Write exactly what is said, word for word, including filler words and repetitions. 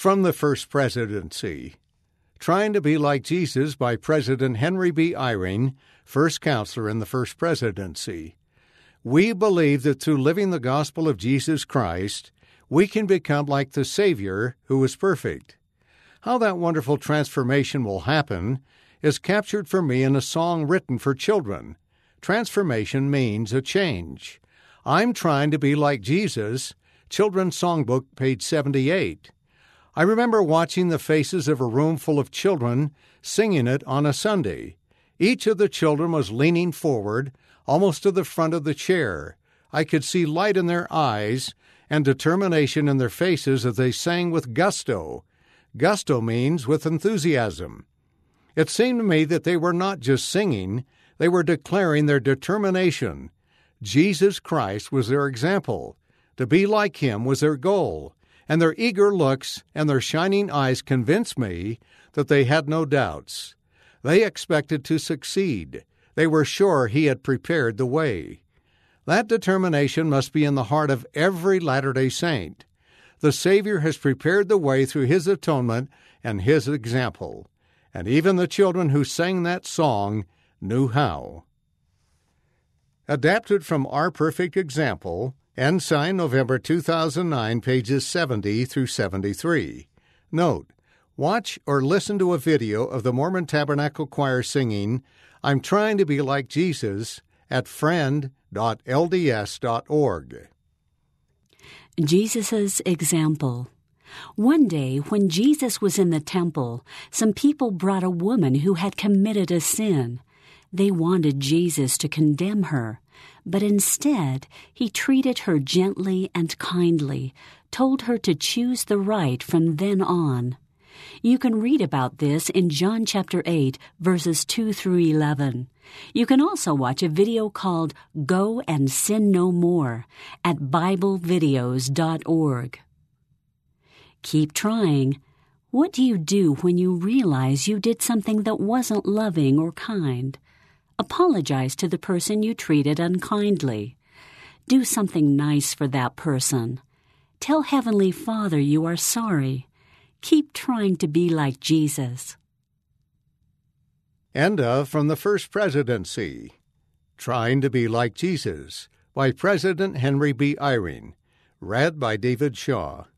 From the First Presidency. Trying to Be Like Jesus by President Henry B. Eyring, first counselor in the First Presidency. We believe that through living the gospel of Jesus Christ, we can become like the Savior who was perfect. How that wonderful transformation will happen is captured for me in a song written for children. Transformation means a change. I'm trying to be like Jesus, Children's Songbook, page seventy-eight. I remember watching the faces of a room full of children singing it on a Sunday. Each of the children was leaning forward, almost to the front of the chair. I could see light in their eyes and determination in their faces as they sang with gusto. Gusto means with enthusiasm. It seemed to me that they were not just singing, they were declaring their determination. Jesus Christ was their example. To be like Him was their goal. And their eager looks and their shining eyes convinced me that they had no doubts. They expected to succeed. They were sure He had prepared the way. That determination must be in the heart of every Latter-day Saint. The Savior has prepared the way through His atonement and His example. And even the children who sang that song knew how. Adapted from Our Perfect Example, Ensign, November two thousand nine, pages seventy through seventy-three. Note, watch or listen to a video of the Mormon Tabernacle Choir singing I'm Trying to Be Like Jesus at friend dot l d s dot org. Jesus' Example. One day, when Jesus was in the temple, some people brought a woman who had committed a sin. They wanted Jesus to condemn her, but instead he treated her gently and kindly, told her to choose the right from then on. You can read about this in John chapter eight, verses two through eleven. You can also watch a video called Go and Sin No More at bible videos dot org. Keep trying. What do you do when you realize you did something that wasn't loving or kind? Apologize to the person you treated unkindly. Do something nice for that person. Tell Heavenly Father you are sorry. Keep trying to be like Jesus. End of From the First Presidency. Trying to Be Like Jesus by President Henry B. Eyring. Read by David Shaw.